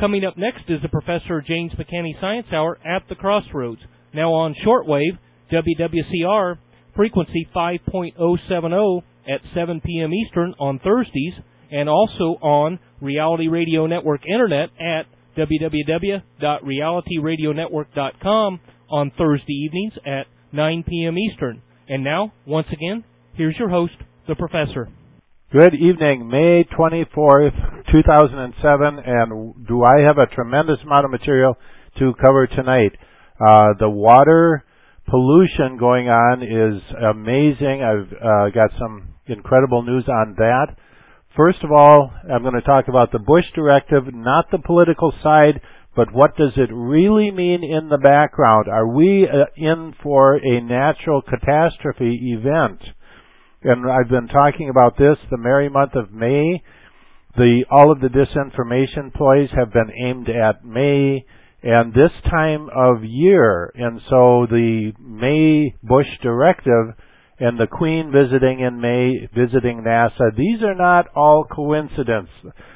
Coming up next is the Professor James McCanney Science Hour at the Crossroads. Now on shortwave, WWCR, frequency 5.070 at 7 p.m. Eastern on Thursdays, and also on Reality Radio Network Internet at www.realityradionetwork.com on Thursday evenings at 9 p.m. Eastern. And now, once again, here's your host, the Professor. Good evening, May 24th, 2007, and do I have a tremendous amount of material to cover tonight. The water pollution going on is amazing. I've got some incredible news on that. First of all, I'm going to talk about the Bush Directive, not the political side, but what does it really mean in the background? Are we in for a natural catastrophe event? And I've been talking about this, the merry month of May. All of the disinformation ploys have been aimed at May and this time of year. And so the May Bush Directive and the Queen visiting in May, visiting NASA, these are not all coincidence.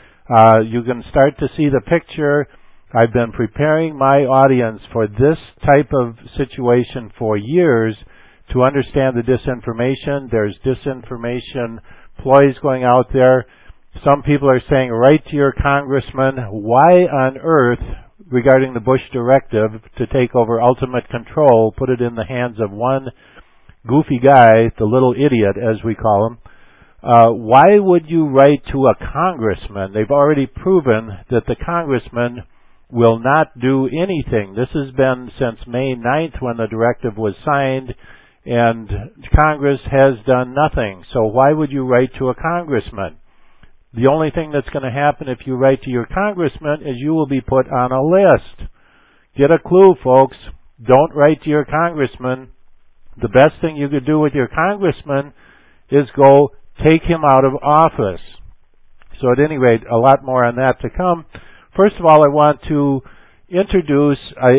You can start to see the picture. I've been preparing my audience for this type of situation for years to understand the disinformation. There's disinformation ploys going out there. Some people are saying, write to your congressman, why on earth, regarding the Bush Directive, to take over ultimate control, put it in the hands of one goofy guy, the little idiot, as we call him. Why would you write to a congressman? They've already proven that the congressman will not do anything. This has been since May 9th when the directive was signed, and Congress has done nothing. So why would you write to a congressman? The only thing that's going to happen if you write to your congressman is you will be put on a list. Get a clue, folks. Don't write to your congressman. The best thing you could do with your congressman is go take him out of office. So at any rate, a lot more on that to come. First of all, I want to introduce,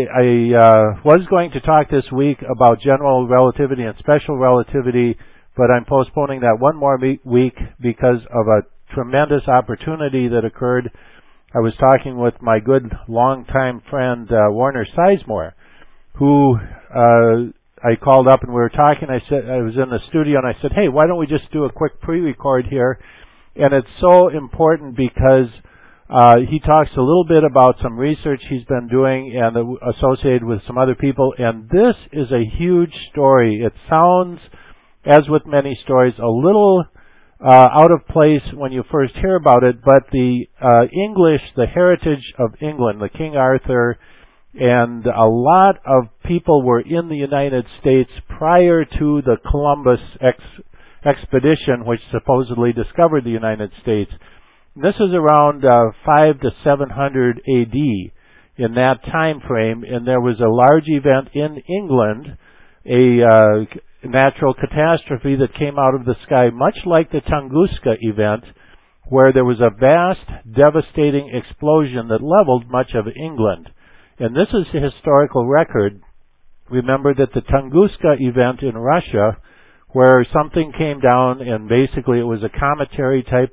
I was going to talk this week about general relativity and special relativity, but I'm postponing that one more week because of a tremendous opportunity that occurred. I was talking with my good longtime friend Warner Sizemore, who I called up and we were talking. I was in the studio and I said, hey, why don't we just do a quick pre-record here? And it's so important because he talks a little bit about some research he's been doing and associated with some other people. And this is a huge story. It sounds, as with many stories, a little out of place when you first hear about it. But the English, the heritage of England, the King Arthur, and a lot of people were in the United States prior to the Columbus expedition, which supposedly discovered the United States. This is around 5 to 700 AD in that time frame, and there was a large event in England, a natural catastrophe that came out of the sky, much like the Tunguska event, where there was a vast, devastating explosion that leveled much of England. And this is the historical record. Remember that the Tunguska event in Russia, where something came down and basically it was a cometary type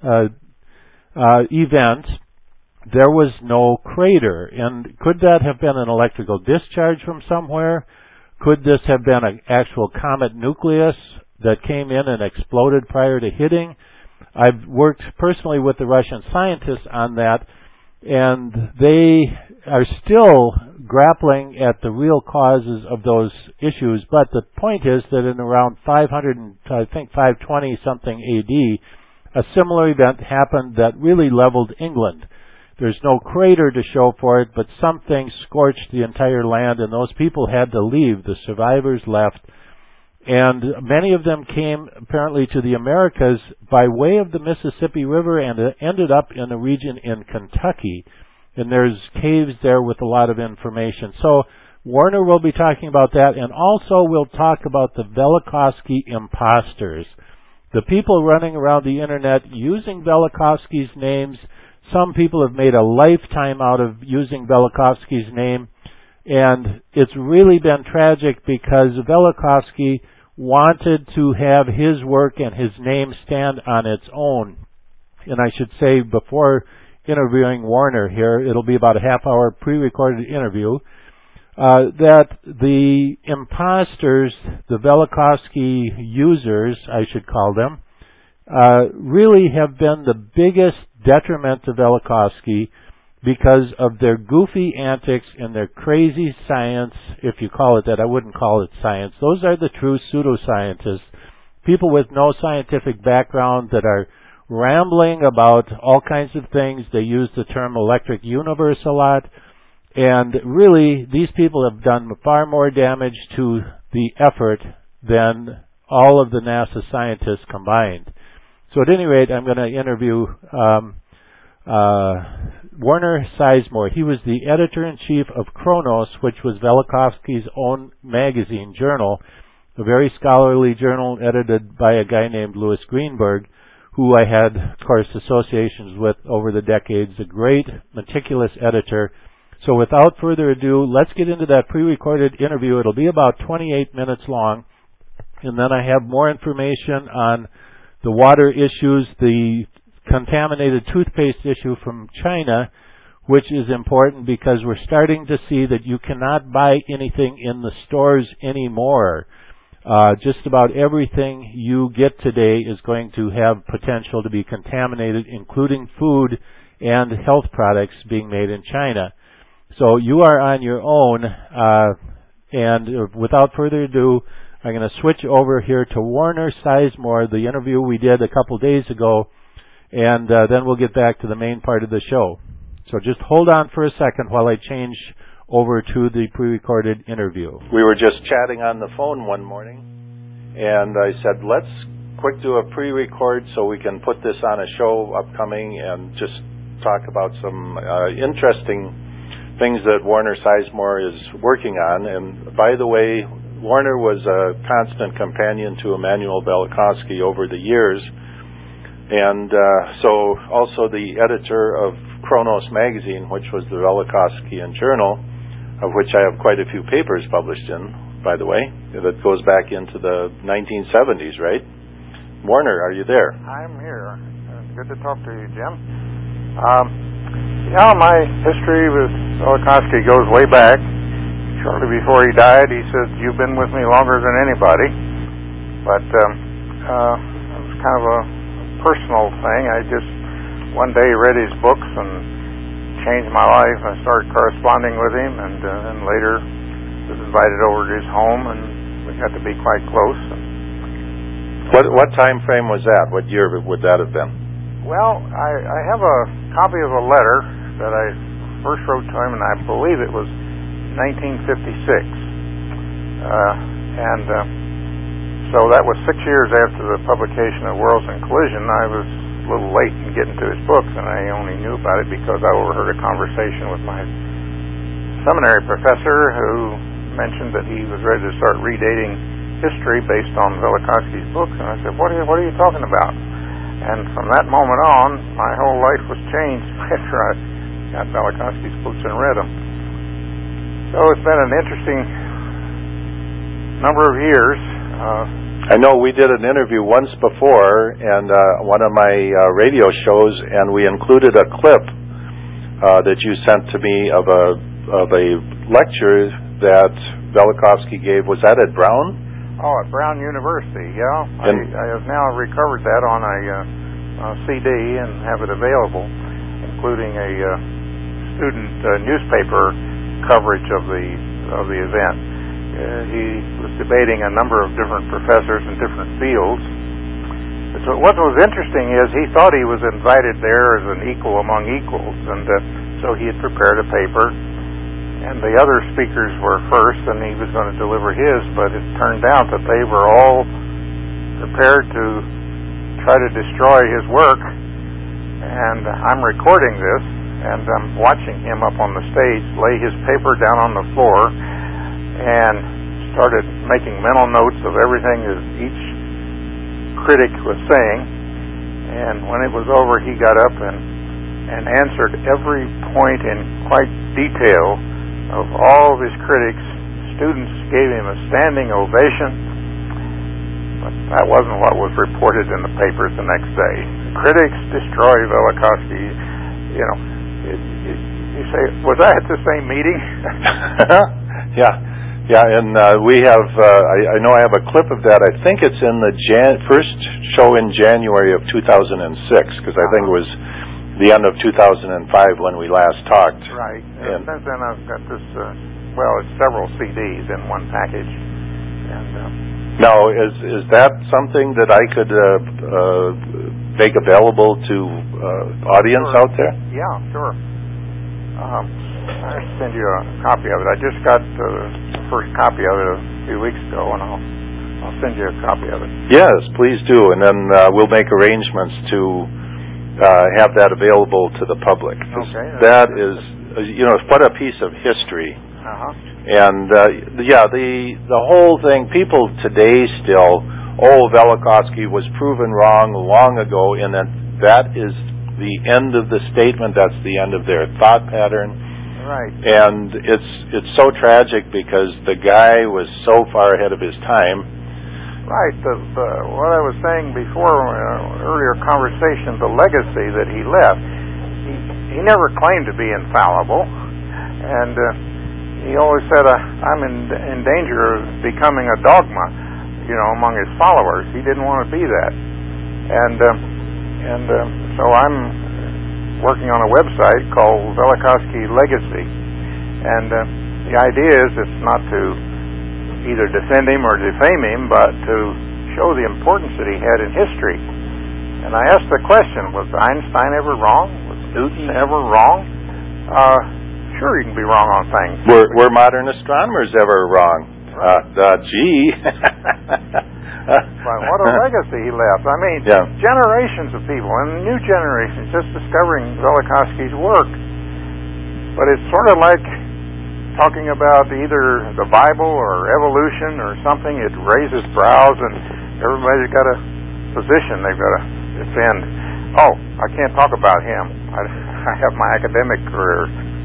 event, there was no crater. And could that have been an electrical discharge from somewhere? Could this have been an actual comet nucleus that came in and exploded prior to hitting? I've worked personally with the Russian scientists on that, and they are still grappling at the real causes of those issues. But the point is that in around 520 something AD, a similar event happened that really leveled England. There's no crater to show for it, but something scorched the entire land, and those people had to leave. The survivors left. And many of them came apparently to the Americas by way of the Mississippi River and ended up in a region in Kentucky. And there's caves there with a lot of information. So Warner will be talking about that, and also we'll talk about the Velikovsky imposters. The people running around the internet using Velikovsky's names. Some people have made a lifetime out of using Velikovsky's name, and it's really been tragic because Velikovsky wanted to have his work and his name stand on its own. And I should say, before interviewing Warner here. It'll be about a half-hour pre-recorded interview. That the imposters, the Velikovsky users, I should call them, really have been the biggest detriment to Velikovsky because of their goofy antics and their crazy science, if you call it that. I wouldn't call it science. Those are the true pseudoscientists, people with no scientific background that are rambling about all kinds of things. They use the term electric universe a lot. And really, these people have done far more damage to the effort than all of the NASA scientists combined. So at any rate, I'm going to interview Werner Sizemore. He was the editor-in-chief of Kronos, which was Velikovsky's own magazine journal, a very scholarly journal edited by a guy named Louis Greenberg, who I had, of course, associations with over the decades, a great, meticulous editor. So without further ado, let's get into that pre-recorded interview. It'll be about 28 minutes long, and then I have more information on the water issues, the contaminated toothpaste issue from China, which is important because we're starting to see that you cannot buy anything in the stores anymore. Just about everything you get today is going to have potential to be contaminated, including food and health products being made in China. So you are on your own, and without further ado, I'm going to switch over here to Werner Sizemore, the interview we did a couple days ago, and then we'll get back to the main part of the show. So just hold on for a second while I change over to the pre-recorded interview. We were just chatting on the phone one morning, and I said, let's quick do a pre-record so we can put this on a show upcoming and just talk about some interesting things that Werner Sizemore is working on. And by the way, Werner was a constant companion to Emanuel Velikovsky over the years, and so also the editor of Kronos magazine, which was the Velikovskyan journal, of which I have quite a few papers published in, by the way, that goes back into the 1970s, right? Werner, are you there? I'm here. Good to talk to you, Jim. My history with Velikovsky goes way back. Shortly before he died, he said, "You've been with me longer than anybody." But it was kind of a personal thing. I just one day read his books and changed my life. I started corresponding with him, and then later was invited over to his home, and we got to be quite close. What time frame was that? What year would that have been? Well, I have a copy of a letter that I first wrote to him, and I believe it was 1956. So that was 6 years after the publication of Worlds in Collision. I was a little late in getting to his books, and I only knew about it because I overheard a conversation with my seminary professor who mentioned that he was ready to start redating history based on Velikovsky's books. And I said, what are you talking about? And from that moment on, my whole life was changed after I got Velikovsky's books and read them. So it's been an interesting number of years. I know we did an interview once before, and one of my radio shows, and we included a clip that you sent to me of a lecture that Velikovsky gave. Was that at Brown? Oh, at Brown University, yeah. I have now recovered that on a CD and have it available, including a student newspaper coverage of the event. He was debating a number of different professors in different fields. So what was interesting is he thought he was invited there as an equal among equals, and so he had prepared a paper. And the other speakers were first, and he was going to deliver his, but it turned out that they were all prepared to try to destroy his work. And I'm recording this, and I'm watching him up on the stage lay his paper down on the floor and started making mental notes of everything that each critic was saying. And when it was over, he got up and answered every point in quite detail of all of his critics. Students gave him a standing ovation, but that wasn't what was reported in the papers the next day. The critics destroyed Velikovsky. you say, was I at the same meeting? Yeah, and we have, I know I have a clip of that. I think it's in the first show in January of 2006, because I think it was the end of 2005 when we last talked. Right. And since then I've got this, it's several CDs in one package. And now, is that something that I could make available to audience out there? Yeah, sure. I'll send you a copy of it. I just got the first copy of it a few weeks ago, and I'll send you a copy of it. Yes, please do, and then we'll make arrangements to have that available to the public. Okay. That is, what a piece of history. And the whole thing. People today still, Velikovsky was proven wrong long ago, and that is the end of the statement. That's the end of their thought pattern. Right. And it's so tragic because the guy was so far ahead of his time. Right. What I was saying before, earlier conversation, the legacy that he left, he never claimed to be infallible, and he always said, I'm in danger of becoming a dogma, among his followers. He didn't want to be that. And so I'm working on a website called Velikovsky Legacy, and the idea is it's not to either defend him or defame him, but to show the importance that he had in history. And I asked the question, was Einstein ever wrong? Was Newton ever wrong? Sure, you can be wrong on things. Were modern astronomers ever wrong? Gee. But what a legacy he left. I mean, generations of people, and new generations, just discovering Velikovsky's work. But it's sort of like talking about either the Bible or evolution or something. It raises brows, and everybody's got a position they've got to defend. Oh, I can't talk about him. I have my academic career.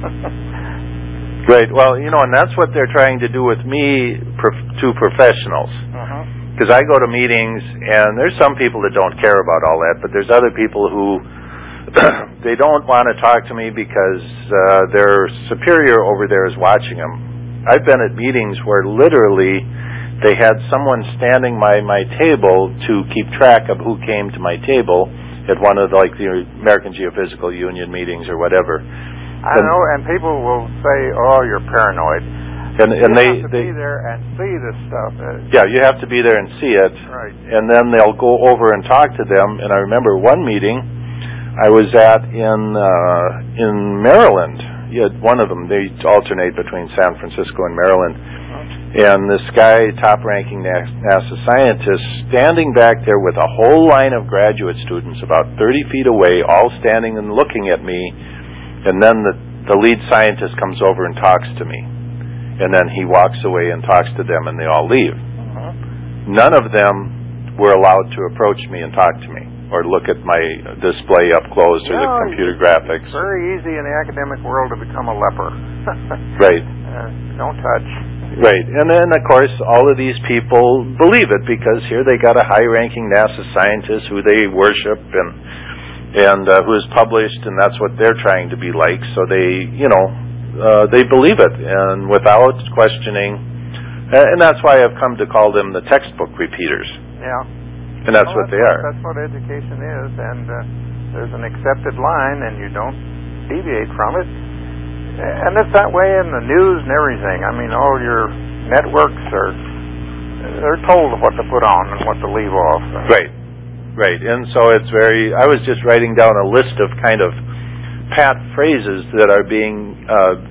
Great. Well, and that's what they're trying to do with me to professionals. Because I go to meetings, and there's some people that don't care about all that, but there's other people who they don't want to talk to me because their superior over there is watching them. I've been at meetings where literally they had someone standing by my table to keep track of who came to my table at one of the American Geophysical Union meetings or whatever. I know, and people will say, "Oh, you're paranoid." And you have to be there and see this stuff. Yeah, you have to be there and see it. Right. And then they'll go over and talk to them. And I remember one meeting I was at in Maryland. You had one of them. They alternate between San Francisco and Maryland. And this guy, top-ranking NASA scientist, standing back there with a whole line of graduate students about 30 feet away, all standing and looking at me. And then the lead scientist comes over and talks to me. And then he walks away and talks to them, and they all leave. None of them were allowed to approach me and talk to me or look at my display up close or the computer graphics. It's very easy in the academic world to become a leper. Right. Don't touch. Right. And then, of course, all of these people believe it because here they got a high-ranking NASA scientist who they worship and who is published, and that's what they're trying to be like. So they believe it, and without questioning, and that's why I've come to call them the textbook repeaters. Yeah. And that's what they are. That's what education is, and there's an accepted line, and you don't deviate from it. And it's that way in the news and everything. I mean, all your networks they're told what to put on and what to leave off. Right. And so it's I was just writing down a list of kind of pat phrases that are being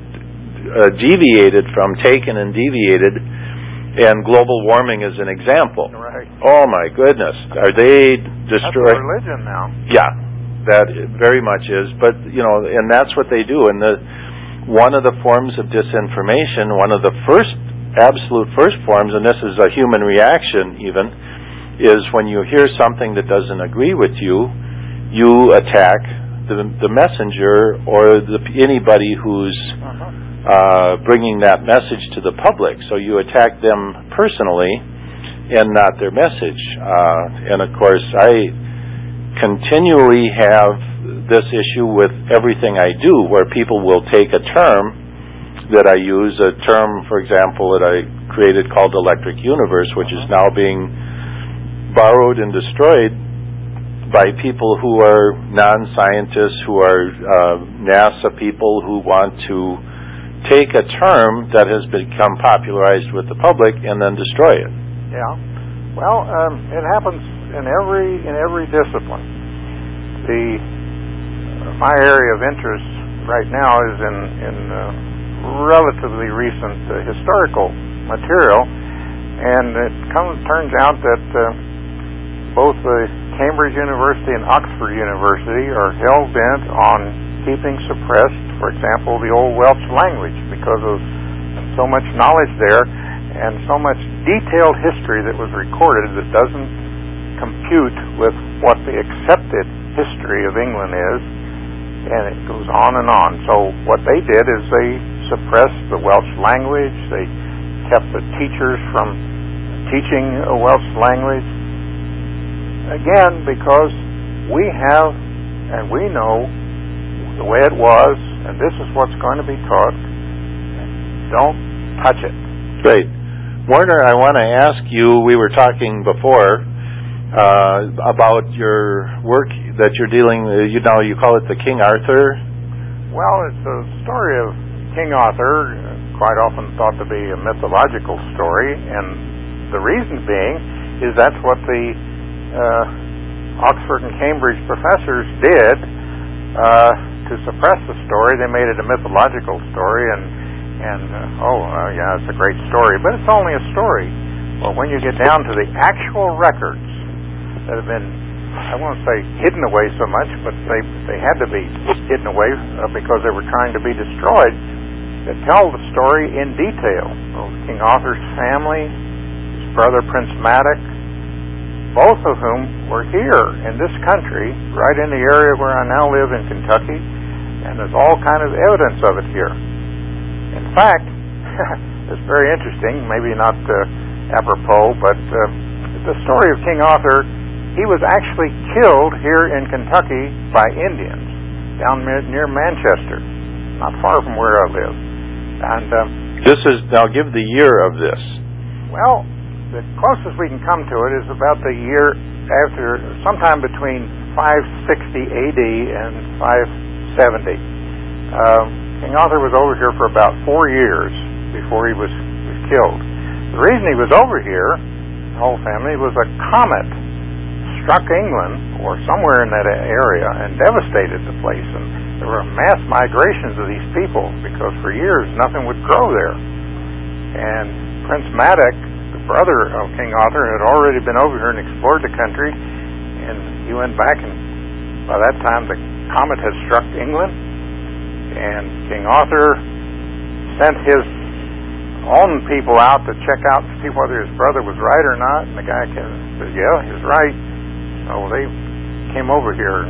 deviated from, taken and deviated, and global warming is an example. Right. Oh my goodness, are they destroying? That's religion now. Yeah, that very much is. But and that's what they do. And one of the forms of disinformation, one of the absolute first forms, and this is a human reaction even, is when you hear something that doesn't agree with you, you attack the messenger or anybody who's bringing that message to the public. So you attack them personally and not their message. And of course, I continually have this issue with everything I do, where people will take a term that I use, a term, for example, that I created called Electric Universe, which is now being borrowed and destroyed by people who are non-scientists, who are NASA people who want to take a term that has become popularized with the public and then destroy it. Yeah. Well, it happens in every discipline. My area of interest right now is in relatively recent historical material, and it turns out that both the Cambridge University and Oxford University are hell-bent on keeping suppressed, for example, the Old Welsh language, because of so much knowledge there and so much detailed history that was recorded that doesn't compute with what the accepted history of England is, and it goes on and on. So what they did is they suppressed the Welsh language. They kept the teachers from teaching a Welsh language. Again, because we have and we know the way it was, and this is what's going to be taught. Don't touch it. Great. Warner, I want to ask you, we were talking before about your work that you're dealing, you call it the King Arthur? Well, it's a story of King Arthur, quite often thought to be a mythological story, and the reason being is that's what the Oxford and Cambridge professors did to suppress the story. They made it a mythological story, yeah, it's a great story, but it's only a story. Well, when you get down to the actual records that have been, I won't say hidden away so much, but they had to be hidden away because they were trying to be destroyed, that tell the story in detail. King Arthur's family, his brother Prince Madoc, both of whom were here in this country, right in the area where I now live in Kentucky, and there's all kind of evidence of it here. In fact, it's very interesting, maybe not apropos, but the story of King Arthur, he was actually killed here in Kentucky by Indians down near Manchester, not far from where I live. And now give the year of this. Well, the closest we can come to it is about the year after, sometime between 560 AD and 570. King Arthur was over here for about 4 years before he was killed. The reason he was over here, the whole family, was a comet struck England or somewhere in that area and devastated the place, and there were mass migrations of these people because for years nothing would grow there. And Prince Madoc, the brother of King Arthur, had already been over here and explored the country, and he went back, and by that time the comet had struck England, and King Arthur sent his own people out to check out to see whether his brother was right or not, and the guy said, yeah, he was right. So they came over here,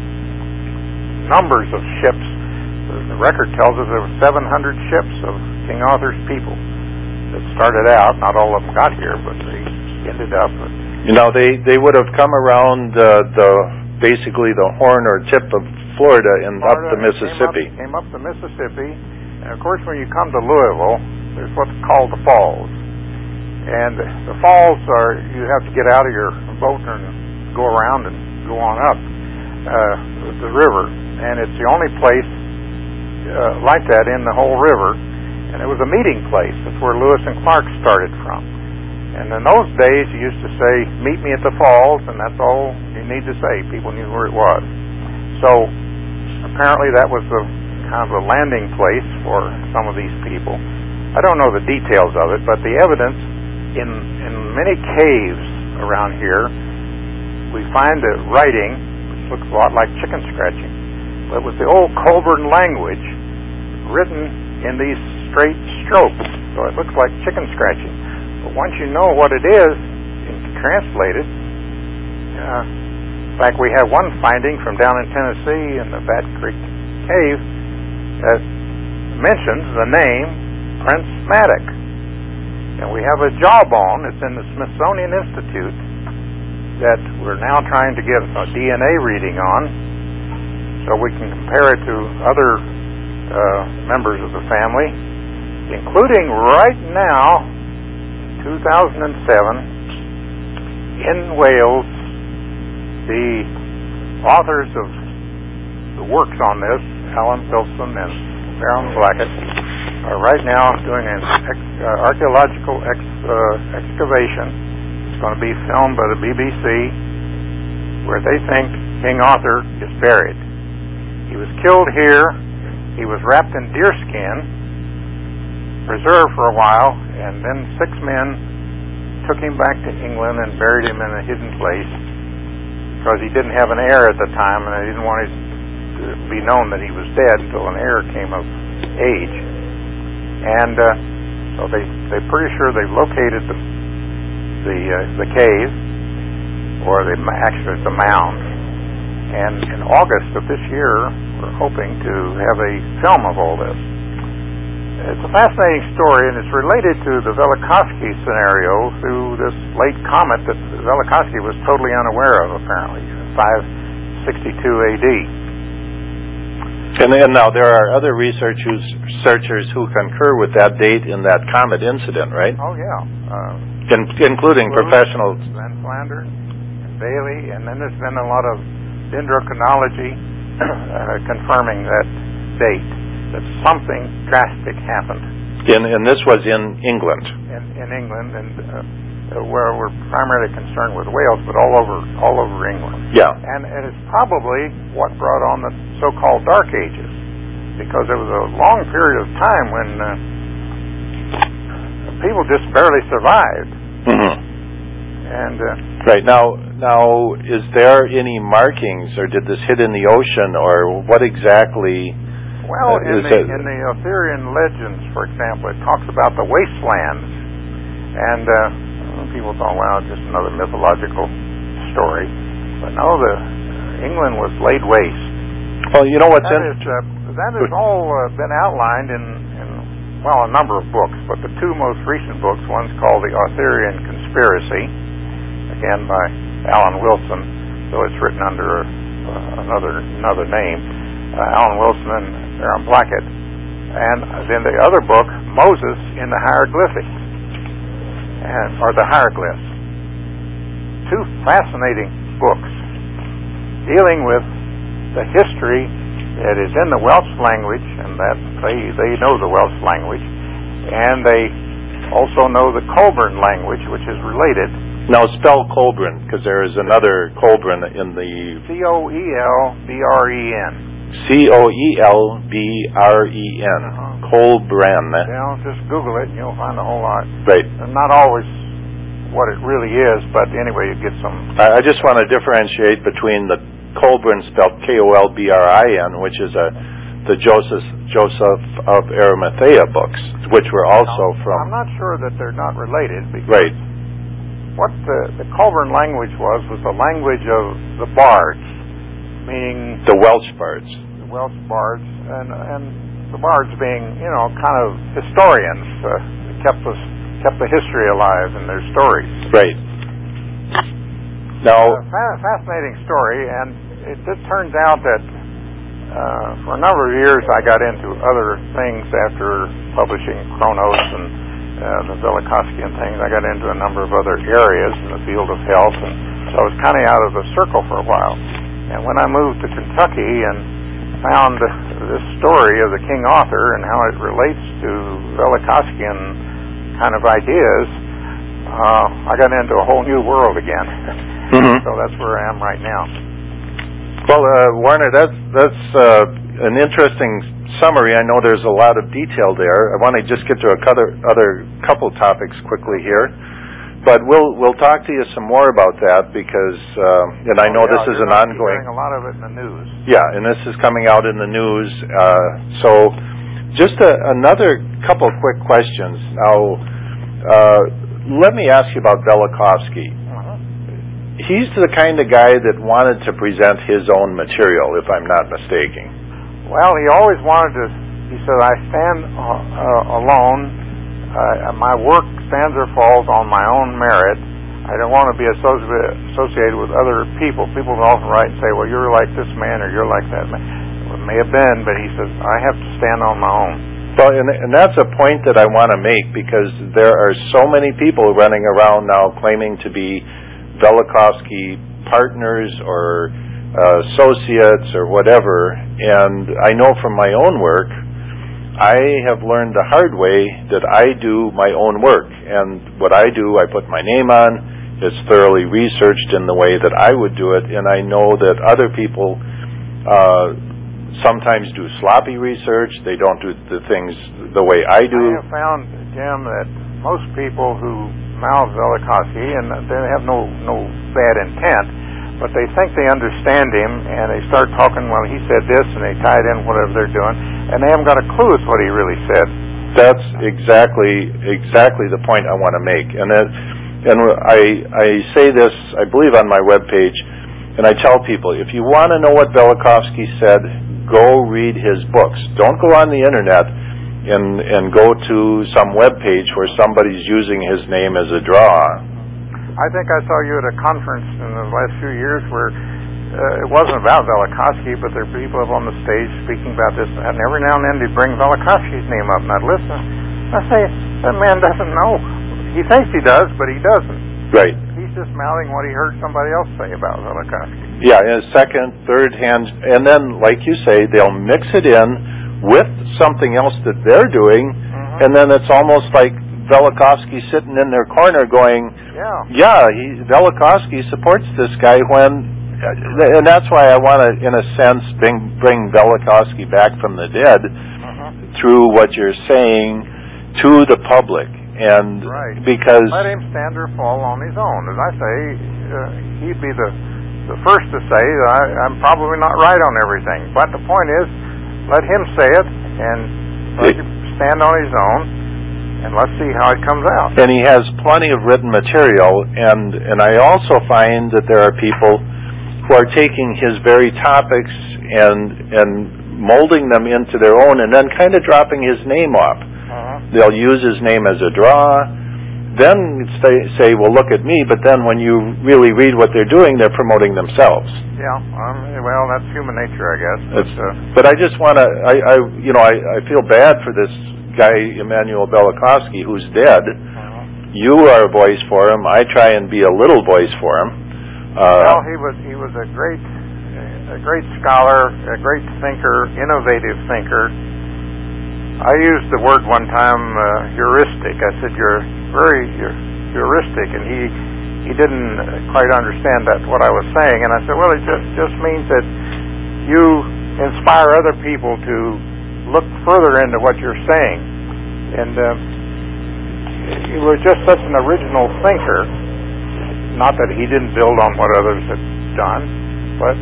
numbers of ships. The record tells us there were 700 ships of King Arthur's people that started out. Not all of them got here, but they ended up. They would have come around basically the horn or tip of Florida and up the Mississippi. Came up the Mississippi, and of course when you come to Louisville, there's what's called the falls. And the falls are, you have to get out of your boat and go around and go on up the river. And it's the only place like that in the whole river. And it was a meeting place. That's where Lewis and Clark started from. And in those days, you used to say, meet me at the falls, and that's all you need to say. People knew where it was. So apparently that was kind of a landing place for some of these people. I don't know the details of it, but the evidence in many caves around here, we find a writing which looks a lot like chicken scratching, but with the old Colburn language written in these straight strokes, so it looks like chicken scratching. But once you know what it is, you can translate it. In fact, we have one finding from down in Tennessee in the Bat Creek Cave that mentions the name Prince Madoc. And we have a jawbone that's in the Smithsonian Institute that we're now trying to get a DNA reading on, so we can compare it to other members of the family, including right now, 2007, in Wales, the authors of the works on this, Alan Wilson and Baron Blackett, are right now doing an archaeological excavation. It's going to be filmed by the BBC, where they think King Arthur is buried. He was killed here. He was wrapped in deerskin, preserved for a while, and then 6 men took him back to England and buried him in a hidden place because he didn't have an heir at the time, and they didn't want it to be known that he was dead until an heir came of age. And so they're pretty sure they've located the cave, or actually the mound. And in August of this year, we're hoping to have a film of all this. It's a fascinating story, and it's related to the Velikovsky scenario through this late comet that Velikovsky was totally unaware of, apparently, 562 AD. And now there are other researchers who concur with that date in that comet incident, right? Oh, yeah. Including professionals. Van Flanders and Bailey, and then there's been a lot of dendrochronology confirming that date, that something drastic happened. And this was in England. In England, and where we're primarily concerned with Wales, but all over England. Yeah. And it's probably what brought on the so-called Dark Ages, because there was a long period of time when people just barely survived. Mm-hmm. And right now, is there any markings, or did this hit in the ocean, or what exactly? Well, in the Arthurian legends, for example, it talks about the wastelands, and people thought, well, just another mythological story. But no, England was laid waste. Well, you know what's that has all been outlined in a number of books, but the 2 most recent books, one's called The Arthurian Conspiracy, again by Alan Wilson, though it's written under another name, Alan Wilson and Baron Blackett, and then the other book, Moses in the Hieroglyphics, or the Hieroglyphs. 2 fascinating books dealing with the history that is in the Welsh language, and that they know the Welsh language, and they also know the Colburn language, which is related. Now spell Colburn, because there is another Colburn in the... Coelbren. Coelbren. Colburn. Yeah, just Google it and you'll find a whole lot. Right. And not always what it really is, but anyway, you get some... I just want to differentiate between the Colburn, spelled Kolbrin, which is the Joseph of Arimathea books, which were also from... I'm not sure that they're not related, because right. What the Colburn language was the language of the bards, meaning... The Welsh bards. The Welsh bards, and the bards being, kind of historians, kept the history alive in their stories. Right. Now... fascinating story, and it just turns out that for a number of years I got into other things after publishing Chronos and the Velikovskyan things. I got into a number of other areas in the field of health, and so I was kind of out of the circle for a while. And when I moved to Kentucky and found this story of the King Arthur and how it relates to Velikovskyan kind of ideas, I got into a whole new world again. Mm-hmm. So that's where I am right now. Well, Warner, that's an interesting summary. I know there's a lot of detail there. I want to just get to other couple topics quickly here, but we'll talk to you some more about that because, and I know this is an ongoing. A lot of it in the news. Yeah, and this is coming out in the news. So, just another couple quick questions. Now, let me ask you about Velikovsky. He's the kind of guy that wanted to present his own material, if I'm not mistaken. Well, he always wanted to. He said, I stand alone. My work stands or falls on my own merit. I don't want to be associated with other people. People will often write and say, well, you're like this man or you're like that man. Well, it may have been, but he says, I have to stand on my own. Well, and that's a point that I want to make, because there are so many people running around now claiming to be Velikovsky partners or associates or whatever, and I know from my own work, I have learned the hard way that I do my own work, and what I do, I put my name on. It's thoroughly researched in the way that I would do it, and I know that other people sometimes do sloppy research. They don't do the things the way I do. I have found, Jim, that most people who mouth Velikovsky, and they have no bad intent, but they think they understand him, and they start talking, well, he said this, and they tie it in whatever they're doing, and they haven't got a clue as what he really said. That's exactly the point I want to make. And I say this, I believe, on my webpage, and I tell people, if you want to know what Velikovsky said, go read his books. Don't go on the internet and go to some webpage where somebody's using his name as a draw. I think I saw you at a conference in the last few years where it wasn't about Velikovsky, but there were people up on the stage speaking about this, and every now and then they'd bring Velikovsky's name up, and I'd listen. I say, that man doesn't know. He thinks he does, but he doesn't. Right. He's just mouthing what he heard somebody else say about Velikovsky. Yeah, in second, third hand, and then, like you say, they'll mix it in with something else that they're doing, and then it's almost like Velikovsky sitting in their corner going, Velikovsky supports this guy when, and that's why I want to, in a sense, bring Velikovsky back from the dead through what you're saying to the public. And because let him stand or fall on his own. As I say, he'd be the first to say I'm probably not right on everything. But the point is, let him say it and let him stand on his own, and let's see how it comes out. And he has plenty of written material, and I also find that there are people who are taking his very topics and molding them into their own, and then kind of dropping his name off. They'll use his name as a draw, then say, well, look at me, but then when you really read what they're doing, they're promoting themselves. Yeah, well, that's human nature, I guess. But I just want to, I feel bad for this guy, Emanuel Velikovsky, who's dead. You are a voice for him. I try and be a little voice for him. Well, he was a great scholar, a great thinker, innovative thinker. I used the word one time, heuristic. I said, you're very heuristic, and he didn't quite understand what I was saying. And I said, well, it just means that you inspire other people to look further into what you're saying. And he was just such an original thinker. Not that he didn't build on what others had done, but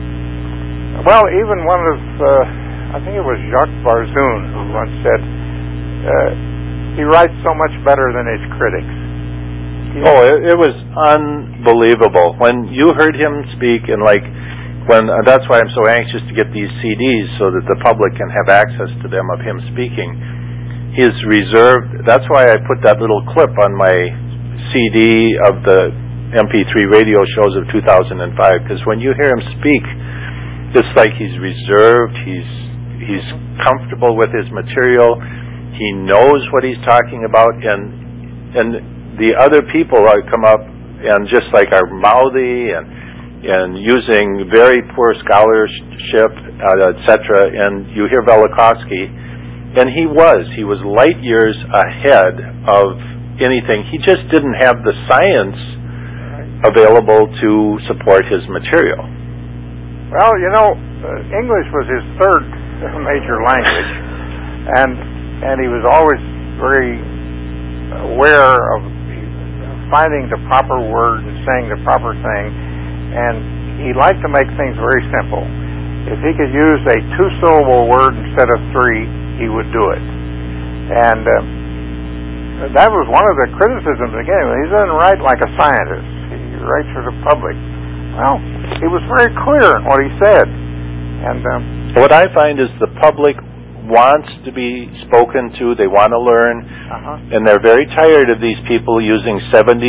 even one of I think it was Jacques Barzun who once said, he writes so much better than his critics. It was unbelievable. When you heard him speak, and that's why I'm so anxious to get these CDs so that the public can have access to them of him speaking. His reserved, that's why I put that little clip on my CD of the MP3 radio shows of 2005, because when you hear him speak, it's like he's reserved, he's comfortable with his material, he knows what he's talking about, and the other people come up and just are mouthy and using very poor scholarship, etc. And you hear Velikovsky, and he was light years ahead of anything. He just didn't have the science available to support his material. Well, English was his third major language, and he was always very aware of finding the proper word and saying the proper thing, and he liked to make things very simple. If he could use a two-syllable word instead of three, he would do it. And that was one of the criticisms. Again, he doesn't write like a scientist. He writes for the public. Well, he was very clear in what he said. And what I find is the public wants to be spoken to. They want to learn, and they're very tired of these people using 70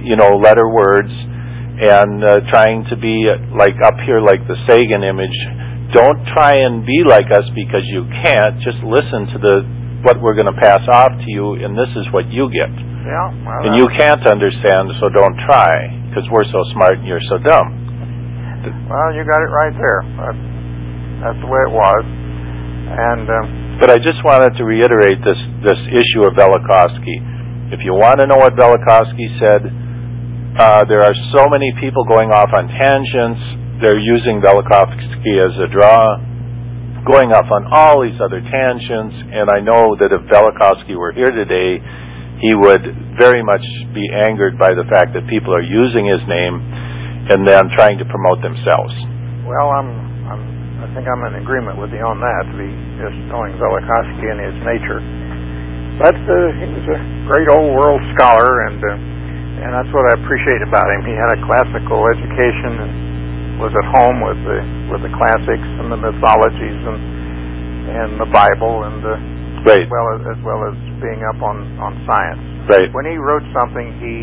letter words and trying to be like up here like the Sagan image. Don't try and be like us because you can't. Just listen to what we're going to pass off to you, and this is what you get. Yeah. Well, and you can't understand, so don't try, because we're so smart and you're so dumb. Well, you got it right there. That's the way it was. And but I just wanted to reiterate this issue of Velikovsky. If you want to know what Velikovsky said, there are so many people going off on tangents. They're using Velikovsky as a draw, going off on all these other tangents, and I know that if Velikovsky were here today, he would very much be angered by the fact that people are using his name and then trying to promote themselves. Well, I think I'm in agreement with you on that, to be just knowing Velikovsky and his nature. But he was a great old world scholar, and that's what I appreciate about him. He had a classical education and was at home with the classics and the mythologies and the Bible and right. as well as being up on science. Right. When he wrote something, he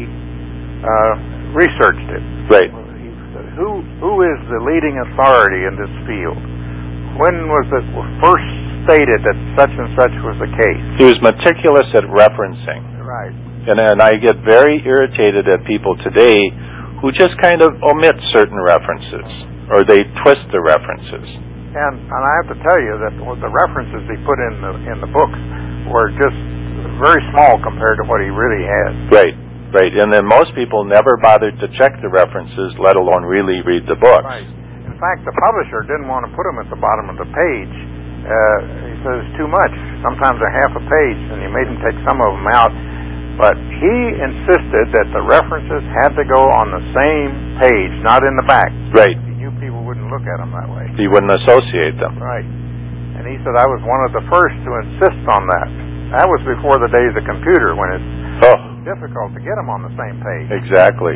researched it. Right. He said, who is the leading authority in this field? When was it first stated that such and such was the case? He was meticulous at referencing. Right. And I get very irritated at people today who just kind of omit certain references, or they twist the references. And I have to tell you that the references he put in the books were just very small compared to what he really had. Right. And then most people never bothered to check the references, let alone really read the books. Right. In fact, the publisher didn't want to put them at the bottom of the page. He says it's too much, sometimes a half a page, and he made him take some of them out. But he insisted that the references had to go on the same page, not in the back. Right. He knew people wouldn't look at them that way. He wouldn't associate them. Right. And he said I was one of the first to insist on that. That was before the days of computer, when it's difficult to get them on the same page. Exactly.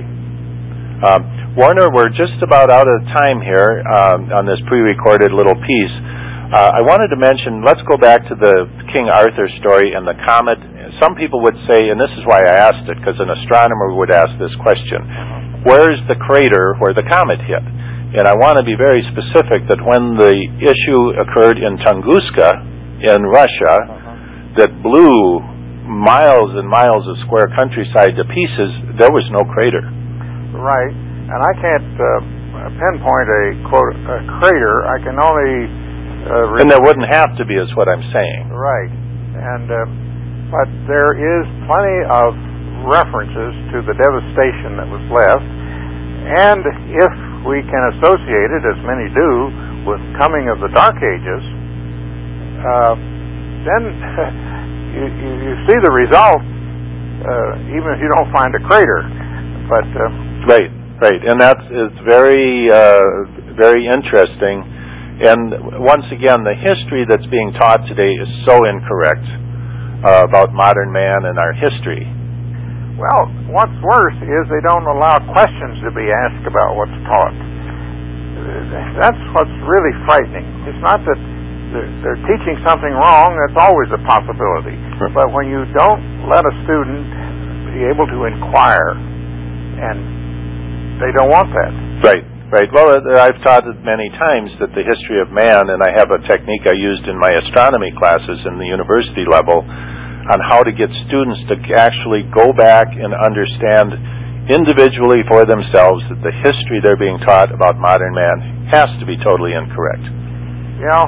Warner, we're just about out of time here on this pre-recorded little piece. I wanted to mention, let's go back to the King Arthur story and the comet. Some people would say, and this is why I asked it, because an astronomer would ask this question, where's the crater where the comet hit? And I want to be very specific that when the issue occurred in Tunguska in Russia, that blew miles and miles of square countryside to pieces, there was no crater. Right. And I can't pinpoint a crater. I can only... and there wouldn't have to be, is what I'm saying. Right. And but there is plenty of references to the devastation that was left. And if we can associate it, as many do, with coming of the Dark Ages, then you see the result, even if you don't find a crater. But right, and it's very, very interesting. And once again, the history that's being taught today is so incorrect about modern man and our history. Well, what's worse is they don't allow questions to be asked about what's taught. That's what's really frightening. It's not that they're teaching something wrong. That's always a possibility. But when you don't let a student be able to inquire, and they don't want that. Right. Well, I've taught it many times that the history of man, and I have a technique I used in my astronomy classes in the university level on how to get students to actually go back and understand individually for themselves that the history they're being taught about modern man has to be totally incorrect. Yeah,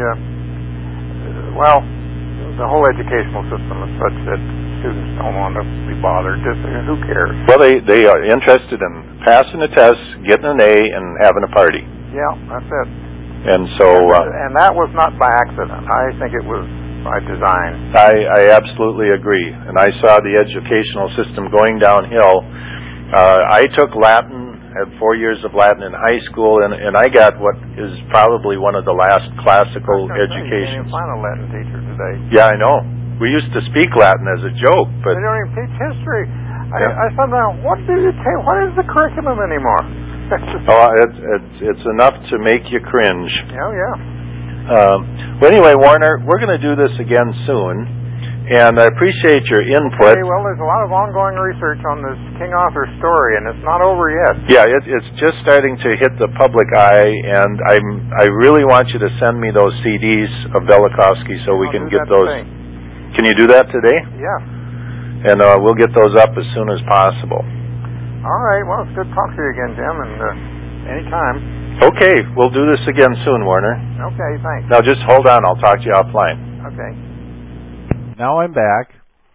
the whole educational system is such that students don't want to be bothered. Just who cares? Well, they are interested in passing the test, getting an A, and having a party. Yeah, that's it. And so, and that was not by accident. I think it was by design. I absolutely agree. And I saw the educational system going downhill. I took Latin. Had 4 years of Latin in high school, and I got what is probably one of the last classical educations. You can't find a Latin teacher today. Yeah, I know. We used to speak Latin as a joke, but they don't even teach history. I said, now, what do you take? What is the curriculum anymore? It's enough to make you cringe. Yeah. Well, anyway, Warner, we're going to do this again soon. and I appreciate your input. Okay, well, there's a lot of ongoing research on this King Arthur story, and it's not over yet. Yeah, it's just starting to hit the public eye, and I really want you to send me those CDs of Velikovsky so we can get those. Today. Can you do that today? Yeah. And we'll get those up as soon as possible. All right. Well, it's good to talk to you again, Jim, and anytime. Okay, we'll do this again soon, Warner. Okay, thanks. Now just hold on. I'll talk to you offline. Okay. Now I'm back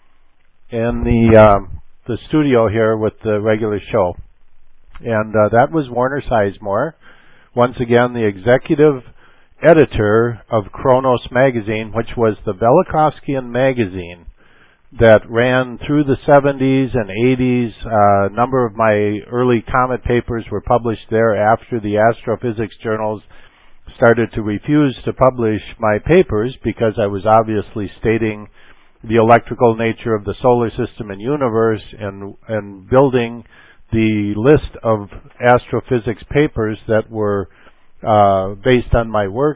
in the studio here with the regular show. And that was Warner Sizemore, once again the executive editor of Kronos magazine, which was the Velikovskyan magazine that ran through the 70s and 80s. A number of my early comet papers were published there after the astrophysics journals started to refuse to publish my papers because I was obviously stating the electrical nature of the solar system and universe and building the list of astrophysics papers that were based on my work.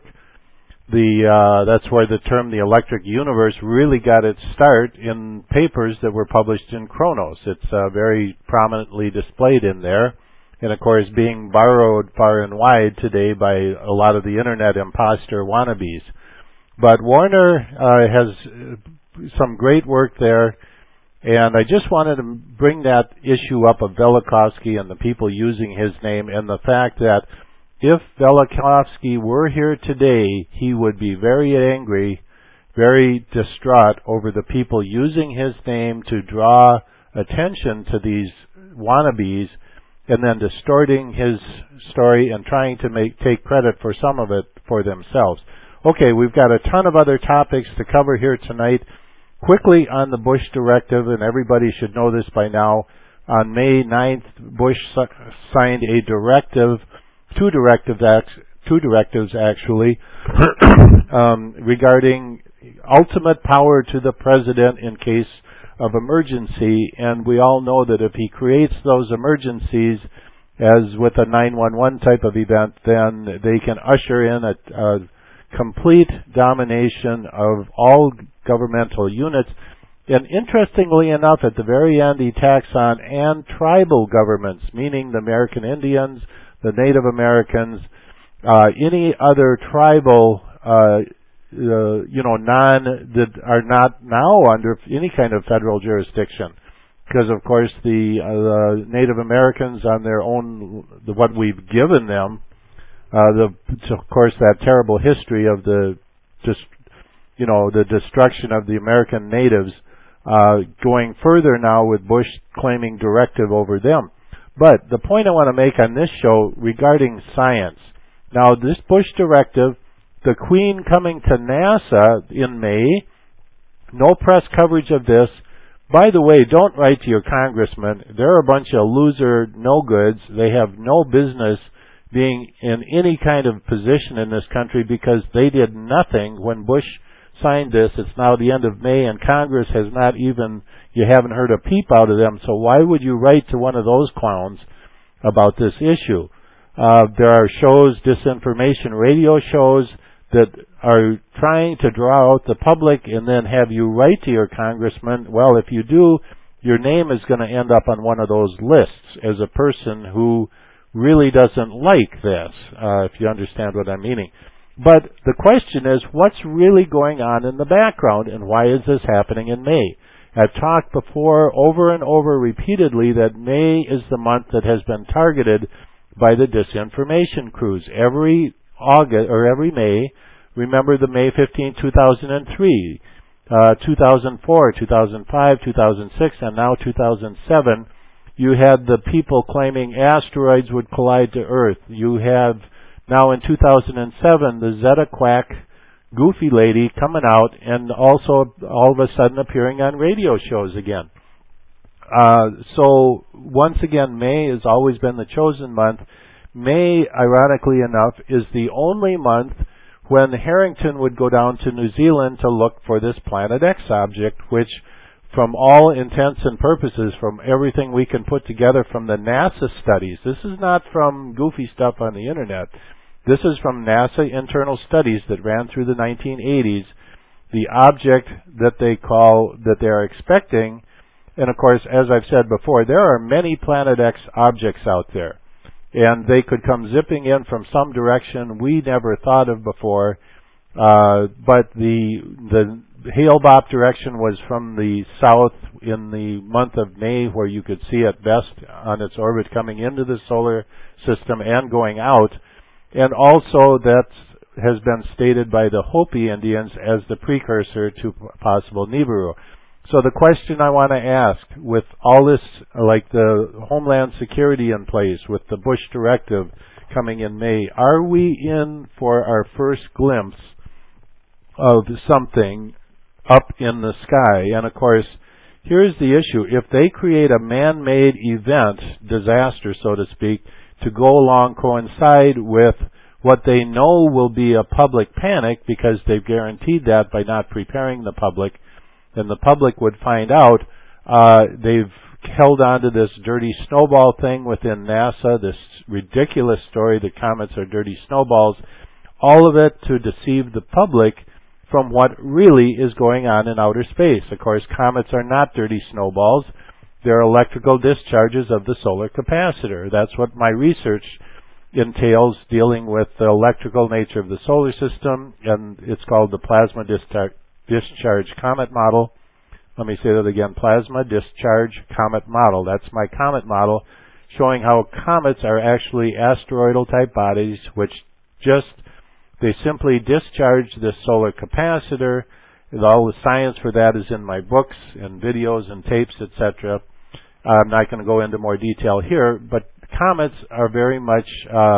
That's where the term the electric universe really got its start, in papers that were published in Kronos. It's very prominently displayed in there, and of course being borrowed far and wide today by a lot of the internet imposter wannabes. But Warner has some great work there, and I just wanted to bring that issue up of Velikovsky and the people using his name, and the fact that if Velikovsky were here today, he would be very angry, very distraught over the people using his name to draw attention to these wannabes and then distorting his story and trying to take credit for some of it for themselves. Okay, we've got a ton of other topics to cover here tonight. Quickly on the Bush directive, and everybody should know this by now, on May 9th, Bush signed a directive, two directives actually, regarding ultimate power to the president in case of emergency. And we all know that if he creates those emergencies, as with a 911 type of event, then they can usher in a complete domination of all governmental units. And interestingly enough, at the very end, he tacks on and tribal governments, meaning the American Indians, the Native Americans, any other tribal, that are not now under any kind of federal jurisdiction. Because, of course, the Native Americans on their own, what we've given them, of course, that terrible history of the destruction of the American natives, going further now with Bush claiming directive over them. But the point I want to make on this show regarding science. Now, this Bush directive, the Queen coming to NASA in May, no press coverage of this. By the way, don't write to your congressman. They're a bunch of loser no-goods. They have no business being in any kind of position in this country because they did nothing when Bush signed this. It's now the end of May, and Congress has not even, you haven't heard a peep out of them. So why would you write to one of those clowns about this issue? There are shows, disinformation radio shows, that are trying to draw out the public and then have you write to your congressman. Well, if you do, your name is going to end up on one of those lists as a person who really doesn't like this, if you understand what I'm meaning. But the question is, what's really going on in the background, and why is this happening in May? I've talked before, over and over repeatedly, that May is the month that has been targeted by the disinformation crews. Every August, or every May, remember the May 15, 2003, 2004, 2005, 2006, and now 2007, you had the people claiming asteroids would collide to Earth. You have now in 2007 the Zeta Quack goofy lady coming out and also all of a sudden appearing on radio shows again. So once again, May has always been the chosen month. May, ironically enough, is the only month when Harrington would go down to New Zealand to look for this Planet X object, which from all intents and purposes, from everything we can put together from the NASA studies, this is not from goofy stuff on the internet. This is from NASA internal studies that ran through the 1980s. the object that they are expecting. And of course, as I've said before, there are many Planet X objects out there, and they could come zipping in from some direction we never thought of before. But the Hale-Bopp direction was from the south in the month of May, where you could see it best on its orbit coming into the solar system and going out. And also that has been stated by the Hopi Indians as the precursor to possible Nibiru. So the question I want to ask, with all this, like the Homeland Security in place, with the Bush Directive coming in May, are we in for our first glimpse of something up in the sky? And of course, here's the issue. If they create a man-made event, disaster, so to speak, to go along, coincide with what they know will be a public panic, because they've guaranteed that by not preparing the public, and the public would find out, they've held on to this dirty snowball thing within NASA, this ridiculous story that comets are dirty snowballs, all of it to deceive the public from what really is going on in outer space. Of course, comets are not dirty snowballs. They're electrical discharges of the solar capacitor. That's what my research entails, dealing with the electrical nature of the solar system, and it's called the plasma discharge comet model. Let me say that again, plasma discharge comet model. That's my comet model, showing how comets are actually asteroidal type bodies, which they simply discharge the solar capacitor. And all the science for that is in my books and videos and tapes, etc. I'm not going to go into more detail here, but comets are very much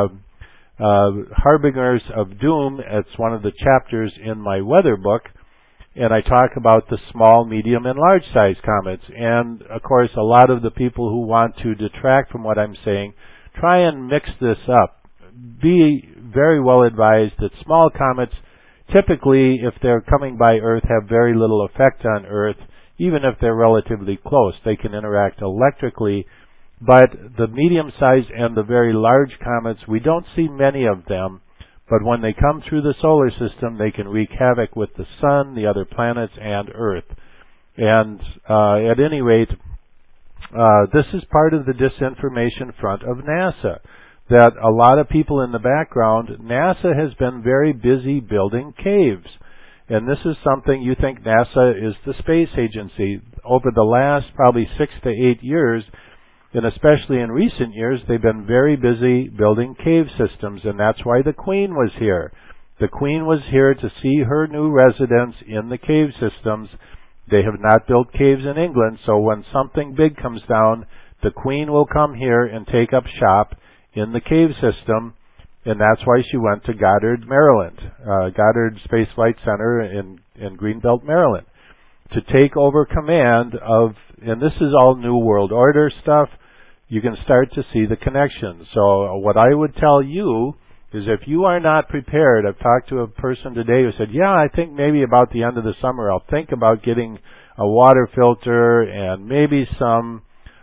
harbingers of doom. It's one of the chapters in my weather book, and I talk about the small, medium, and large-size comets. And, of course, a lot of the people who want to detract from what I'm saying try and mix this up. Be very well advised that small comets, typically, if they're coming by Earth, have very little effect on Earth. Even if they're relatively close, they can interact electrically. But the medium-sized and the very large comets, we don't see many of them. But when they come through the solar system, they can wreak havoc with the Sun, the other planets, and Earth. And at any rate, this is part of the disinformation front of NASA. That a lot of people in the background, NASA has been very busy building caves. And this is something, you think NASA is the space agency. Over the last probably 6 to 8 years, and especially in recent years, they've been very busy building cave systems, and that's why the Queen was here. The Queen was here to see her new residence in the cave systems. They have not built caves in England, so when something big comes down, the Queen will come here and take up shop in the cave system, and that's why she went to Goddard, Maryland, Goddard Space Flight Center in Greenbelt, Maryland, to take over command of, and this is all New World Order stuff. You can start to see the connections. So what I would tell you is, if you are not prepared, I've talked to a person today who said, yeah, I think maybe about the end of the summer I'll think about getting a water filter and maybe some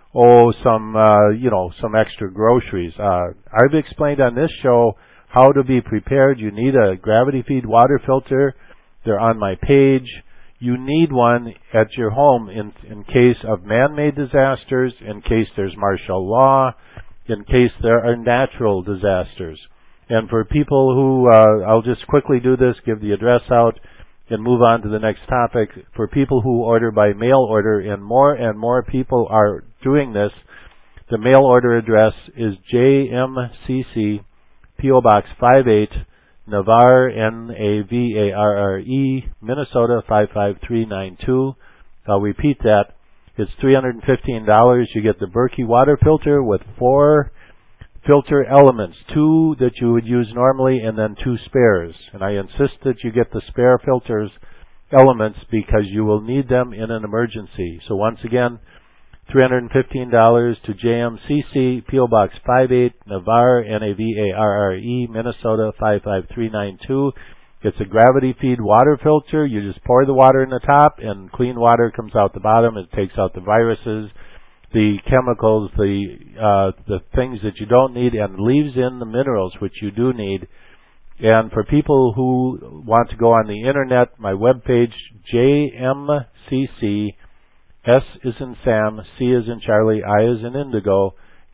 extra groceries. I've explained on this show how to be prepared. You need a gravity feed water filter. They're on my page. You need one at your home in case of man-made disasters, in case there's martial law, in case there are natural disasters. And for people who, I'll just quickly do this, give the address out, and move on to the next topic. For people who order by mail order, and more people are doing this, the mail order address is JMCC, P.O. Box 58, Navarre, Navarre, Minnesota 55392. I'll repeat that. It's $315. You get the Berkey water filter with 4 filter elements, 2 that you would use normally and then 2 spares. And I insist that you get the spare filters elements because you will need them in an emergency. So once again, $315 to JMCC, P.O. Box 58, Navarre, Navarre, Minnesota 55392. It's a gravity feed water filter. You just pour the water in the top and clean water comes out the bottom. It takes out the viruses, the chemicals, the things that you don't need, and leaves in the minerals which you do need. And for people who want to go on the internet, my webpage, JMCC, S is in Sam, C is in Charlie, I is in Indigo,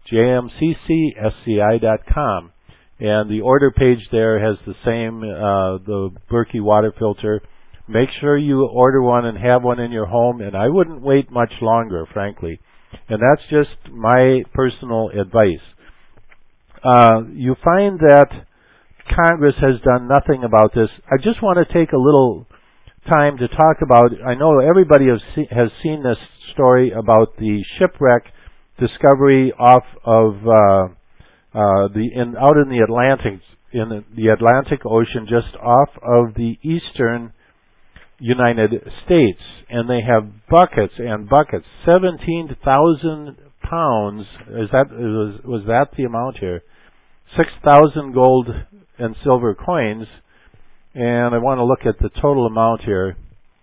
jmccsci.com. And the order page there has the same, the Berkey water filter. Make sure you order one and have one in your home, and I wouldn't wait much longer, frankly. And that's just my personal advice. You find that Congress has done nothing about this. I just want to take a little time to talk about, I know everybody has seen this story about the shipwreck discovery off of out in the Atlantic Ocean, just off of the eastern United States, and they have buckets and buckets, 17,000 pounds. Was that the amount here? 6,000 gold and silver coins, and I want to look at the total amount here.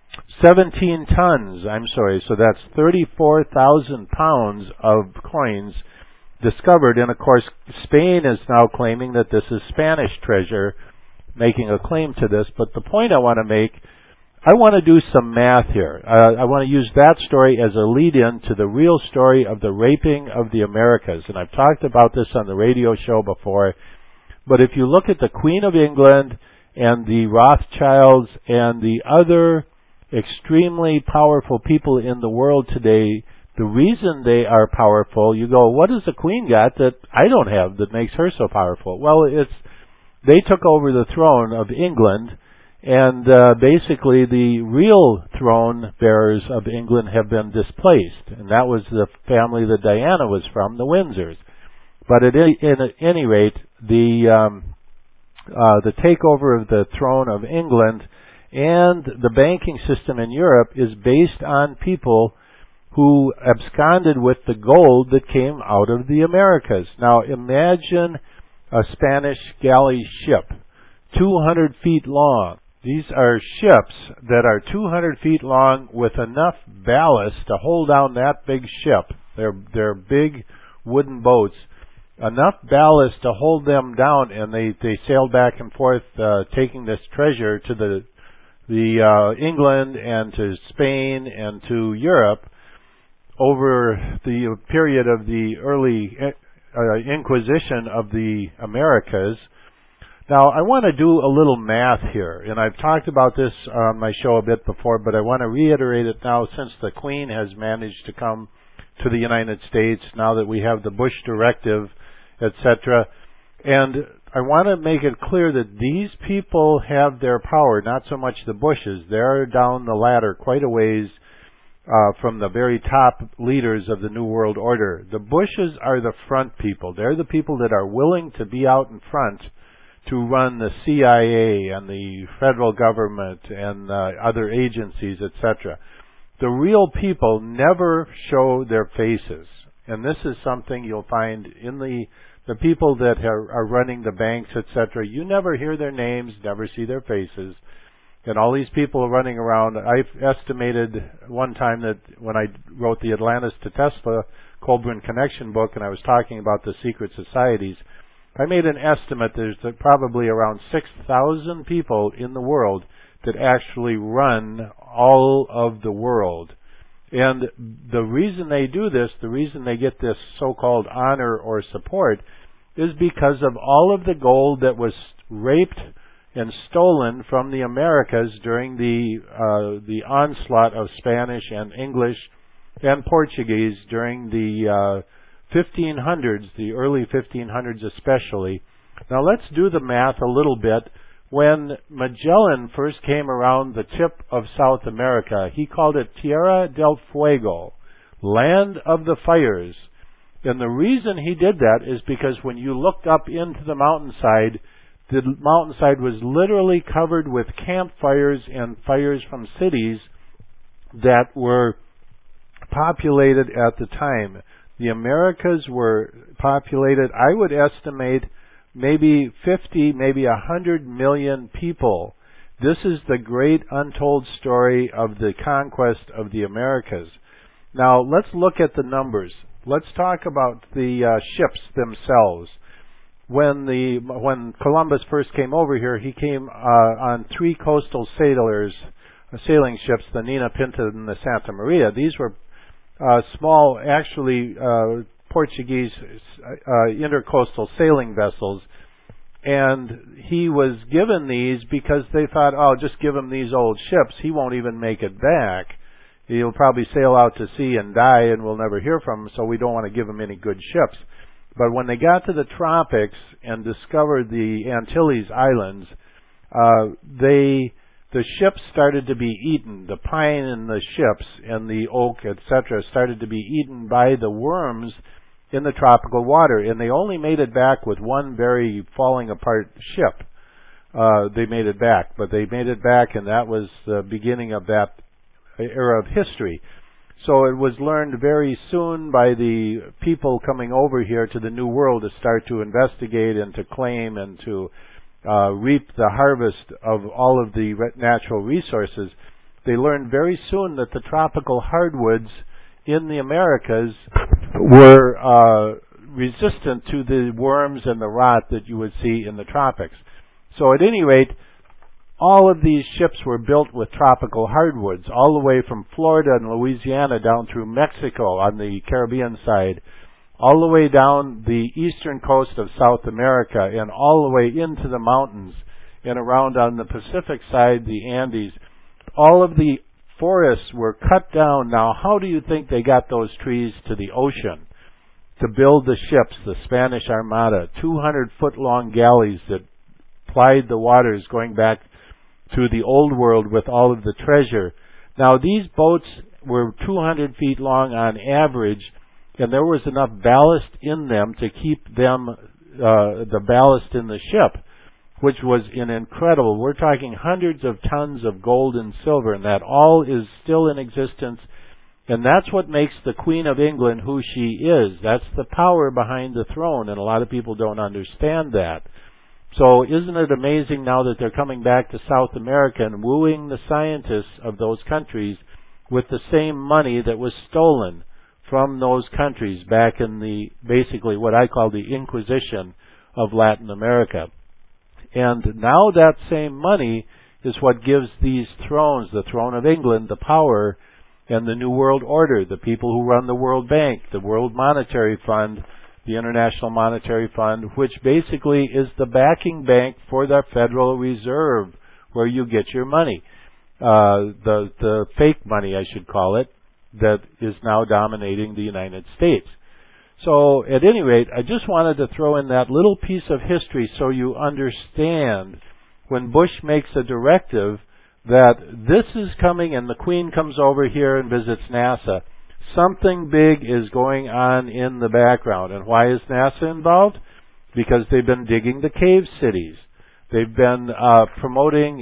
17 tons, so that's 34,000 pounds of coins discovered, and of course Spain is now claiming that this is Spanish treasure, making a claim to this, but the point I want to make, I want to do some math here. I want to use that story as a lead-in to the real story of the raping of the Americas, and I've talked about this on the radio show before, but if you look at the Queen of England and the Rothschilds and the other extremely powerful people in the world today, the reason they are powerful, you go, what has the Queen got that I don't have that makes her so powerful? Well, they took over the throne of England, and basically the real throne bearers of England have been displaced, and that was the family that Diana was from, the Windsors. But at any rate, the takeover of the throne of England and the banking system in Europe is based on people who absconded with the gold that came out of the Americas. Now imagine a Spanish galley ship, 200 feet long. These are ships that are 200 feet long with enough ballast to hold down that big ship. They're big wooden boats. Enough ballast to hold them down, and they sailed back and forth, taking this treasure to the England and to Spain and to Europe over the period of the early Inquisition of the Americas. Now, I want to do a little math here, and I've talked about this on my show a bit before, but I want to reiterate it now since the Queen has managed to come to the United States, now that we have the Bush Directive, etc. And I want to make it clear that these people have their power, not so much the Bushes. They're down the ladder quite a ways from the very top leaders of the New World Order. The Bushes are the front people. They're the people that are willing to be out in front to run the CIA and the federal government and other agencies, etc. The real people never show their faces. And this is something you'll find in the people that are running the banks, etc. You never hear their names, never see their faces. And all these people running around, I've estimated one time that when I wrote the Atlantis to Tesla Colburn Connection book and I was talking about the secret societies, I made an estimate there's probably around 6,000 people in the world that actually run all of the world. And the reason they do this, the reason they get this so-called honor or support, is because of all of the gold that was raped and stolen from the Americas during the onslaught of Spanish and English and Portuguese during the 1500s, the early 1500s especially. Now let's do the math a little bit. When Magellan first came around the tip of South America, he called it Tierra del Fuego, land of the fires. And the reason he did that is because when you looked up into the mountainside was literally covered with campfires and fires from cities that were populated at the time. The Americas were populated, I would estimate, maybe 50, maybe 100 million people. This is the great untold story of the conquest of the Americas. Now, let's look at the numbers. Let's talk about the ships themselves. when Columbus first came over here, he came on 3 coastal sailing ships, the Nina Pinta and the Santa Maria. These were small, actually Portuguese intercoastal sailing vessels, and he was given these because they thought, oh, just give him these old ships. He won't even make it back. He'll probably sail out to sea and die, and we'll never hear from him, so we don't want to give him any good ships. But when they got to the tropics and discovered the Antilles Islands, the ships started to be eaten. The pine in the ships and the oak, etc., started to be eaten by the worms in the tropical water, and they only made it back with one very falling apart ship. They made it back, but they made it back, and that was the beginning of that era of history. So it was learned very soon by the people coming over here to the New World to start to investigate and to claim and to reap the harvest of all of the natural resources. They learned very soon that the tropical hardwoods in the Americas were resistant to the worms and the rot that you would see in the tropics. So at any rate, all of these ships were built with tropical hardwoods, all the way from Florida and Louisiana down through Mexico on the Caribbean side, all the way down the eastern coast of South America, and all the way into the mountains and around on the Pacific side, the Andes. All of the forests were cut down. Now, how do you think they got those trees to the ocean to build the ships, the Spanish Armada, 200-foot-long galleys that plied the waters going back to the old world with all of the treasure? Now, these boats were 200 feet long on average, and there was enough ballast in them to keep them, the ballast in the ship, which was incredible. We're talking hundreds of tons of gold and silver, and that all is still in existence. And that's what makes the Queen of England who she is. That's the power behind the throne, and a lot of people don't understand that. So isn't it amazing now that they're coming back to South America and wooing the scientists of those countries with the same money that was stolen from those countries back in the, basically what I call the Inquisition of Latin America. And now that same money is what gives these thrones, the throne of England, the power, and the New World Order, the people who run the World Bank, the World Monetary Fund, the International Monetary Fund, which basically is the backing bank for the Federal Reserve, where you get your money. The fake money, I should call it, that is now dominating the United States. So, at any rate, I just wanted to throw in that little piece of history so you understand when Bush makes a directive that this is coming and the Queen comes over here and visits NASA. Something big is going on in the background. And why is NASA involved? Because they've been digging the cave cities. They've been promoting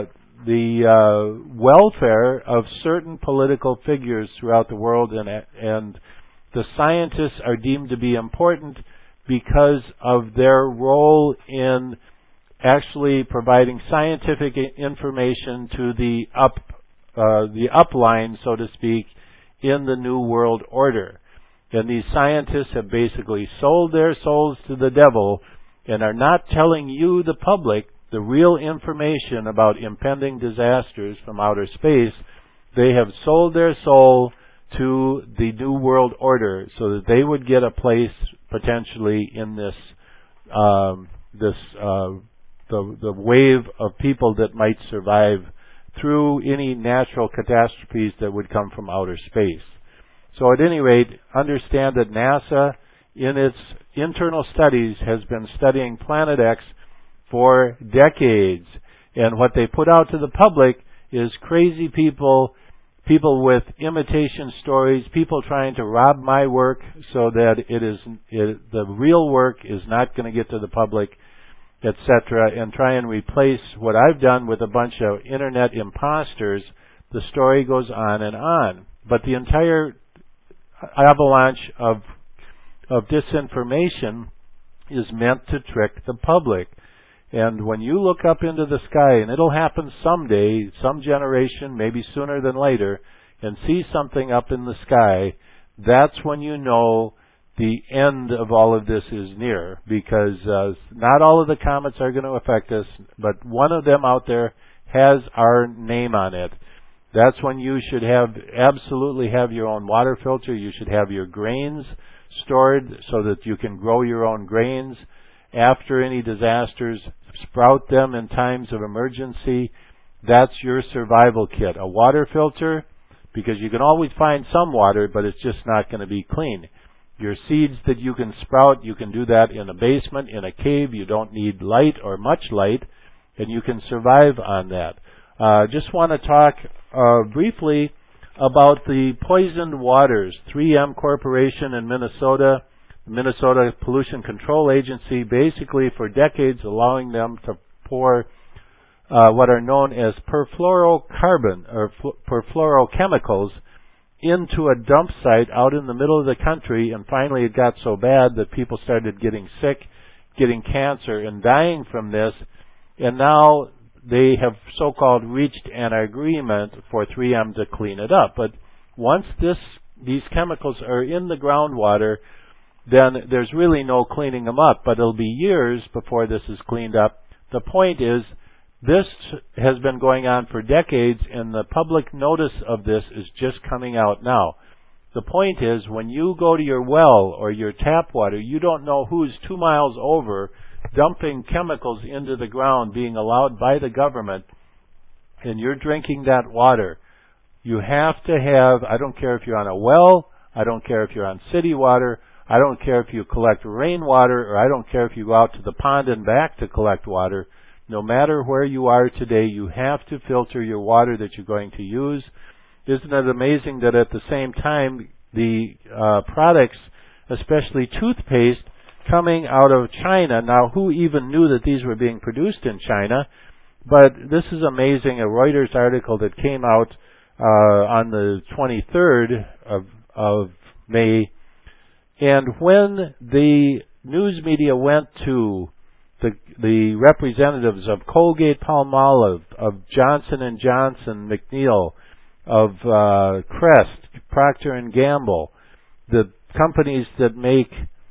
the welfare of certain political figures throughout the world, and the scientists are deemed to be important because of their role in actually providing scientific information to the upline, so to speak, in the New World Order. And these scientists have basically sold their souls to the devil and are not telling you, the public, the real information about impending disasters from outer space. They have sold their soul to the New World Order so that they would get a place potentially in this the wave of people that might survive through any natural catastrophes that would come from outer space. So at any rate, understand that NASA, in its internal studies, has been studying Planet X for decades. And what they put out to the public is crazy people with imitation stories, people trying to rob my work so that the real work is not going to get to the public, etc., and try and replace what I've done with a bunch of internet imposters. The story goes on and on. But the entire avalanche of disinformation is meant to trick the public. And when you look up into the sky, and it'll happen someday, some generation, maybe sooner than later, and see something up in the sky, that's when you know the end of all of this is near, because not all of the comets are going to affect us, but one of them out there has our name on it. That's when you should absolutely have your own water filter. You should have your grains stored so that you can grow your own grains after any disasters, sprout them in times of emergency. That's your survival kit. A water filter, because you can always find some water, but it's just not going to be clean. Your seeds that you can sprout, you can do that in a basement, in a cave. You don't need light or much light, and you can survive on that. Just want to talk briefly about the poisoned waters. 3M Corporation in Minnesota, the Minnesota Pollution Control Agency, basically for decades allowing them to pour what are known as perfluorocarbon or perfluorochemicals into a dump site out in the middle of the country, and finally it got so bad that people started getting sick, getting cancer, and dying from this, and now they have so-called reached an agreement for 3M to clean it up. But once these chemicals are in the groundwater, then there's really no cleaning them up, but it'll be years before this is cleaned up. The point is, this has been going on for decades, and the public notice of this is just coming out now. The point is, when you go to your well or your tap water, you don't know who's 2 miles over dumping chemicals into the ground, being allowed by the government, and you're drinking that water. You have to have, I don't care if you're on a well, I don't care if you're on city water, I don't care if you collect rainwater, or I don't care if you go out to the pond and back to collect water. No matter where you are today, you have to filter your water that you're going to use. Isn't it amazing that at the same time, the products, especially toothpaste, coming out of China. Now, who even knew that these were being produced in China? But this is amazing. A Reuters article that came out on the 23rd of May. And when the news media went to the representatives of Colgate-Palmolive, of Johnson & Johnson, McNeil, of Crest, Procter & Gamble, the companies that make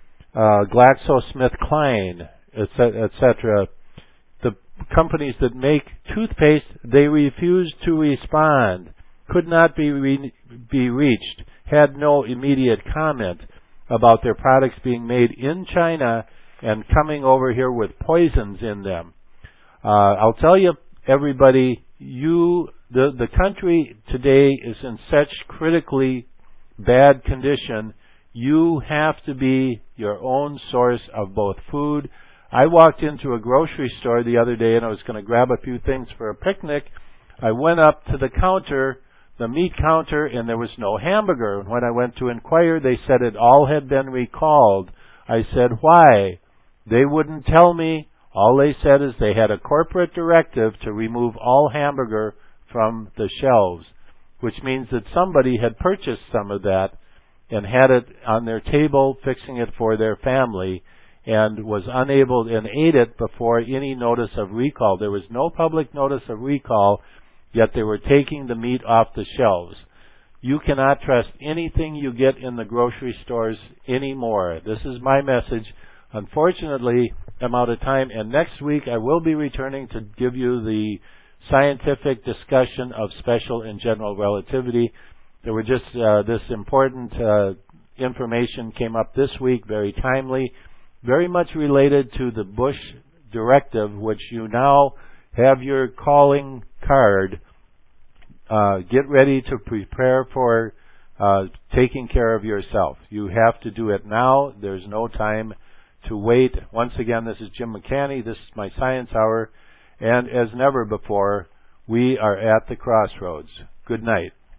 GlaxoSmithKline, etc., the companies that make toothpaste, they refused to respond, could not be reached, had no immediate comment about their products being made in China and coming over here with poisons in them. I'll tell you, everybody, the country today is in such critically bad condition. You have to be your own source of both food. I walked into a grocery store the other day and I was going to grab a few things for a picnic. I went up to the counter, the meat counter, and there was no hamburger. And when I went to inquire, they said it all had been recalled. I said, why? They wouldn't tell me. All they said is they had a corporate directive to remove all hamburger from the shelves, which means that somebody had purchased some of that and had it on their table, fixing it for their family, and was unable and ate it before any notice of recall. There was no public notice of recall, yet they were taking the meat off the shelves. You cannot trust anything you get in the grocery stores anymore. This is my message. Unfortunately, I'm out of time, and next week I will be returning to give you the scientific discussion of special and general relativity. There were just this important information came up this week, very timely, very much related to the Bush directive, which you now have your calling card. Get ready to prepare for taking care of yourself. You have to do it now. There's no time to wait. Once again, this is Jim McCanny. This is my Science Hour. And as never before, we are at the crossroads. Good night.